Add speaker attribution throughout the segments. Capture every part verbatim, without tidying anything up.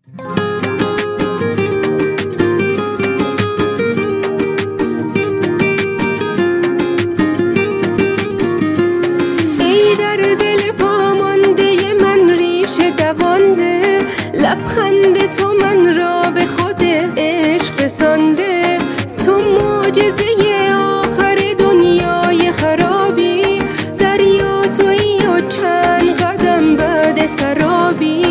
Speaker 1: ای در دل وامانده من ریشه دوانده، لبخند تو من را به خود عشق سانده. تو معجزه آخر دنیای خرابی، دریا تویی و چند قدم بعد سرابی.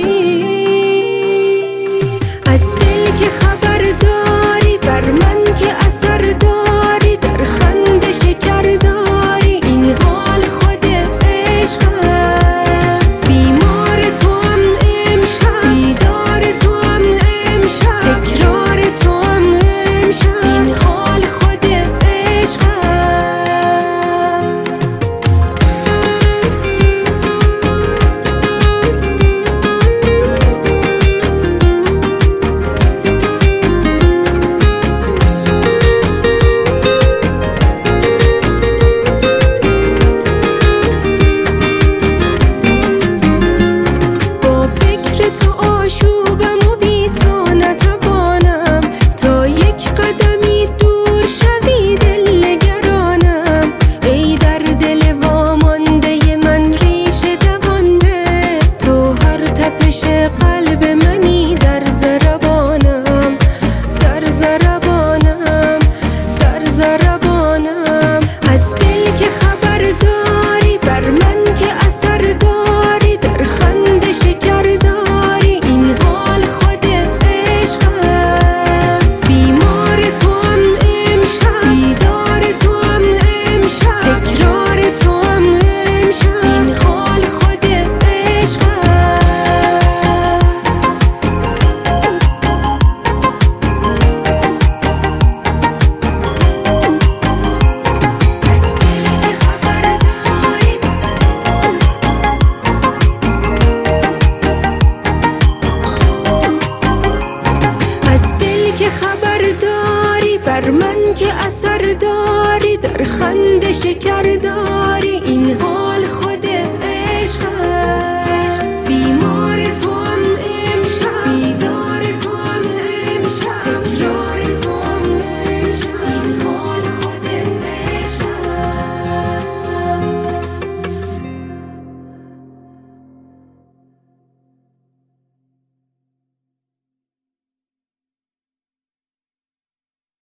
Speaker 1: از دل که خبر داری، بر من که اثر داری، در خنده شکر داری، این حال خود عشق است. بیمار تو هم امشب، بیدار تو هم امشب، تکرار تو هم امشب، این حال خود عشق است. با فکر تو آشوبم و بی تو نتوانم، تا یک قدمی دور شوی دل نگرانم. ای در دل وامانده من ریشه دوانده، تو هر تپش قلب منی در ضربانم، در ضربانم، در ضربانم. از دل که خبر داری، بر من که اثر داری، در خنده شکر داری، این حال خود عشق است. بیمار تو هم امشب، بیدار تو هم امشب، تکرار تو هم امشب، این حال خود عشق است. از دل که خبر داری، بر من که اثر داری، در خنده شکر داری، این حال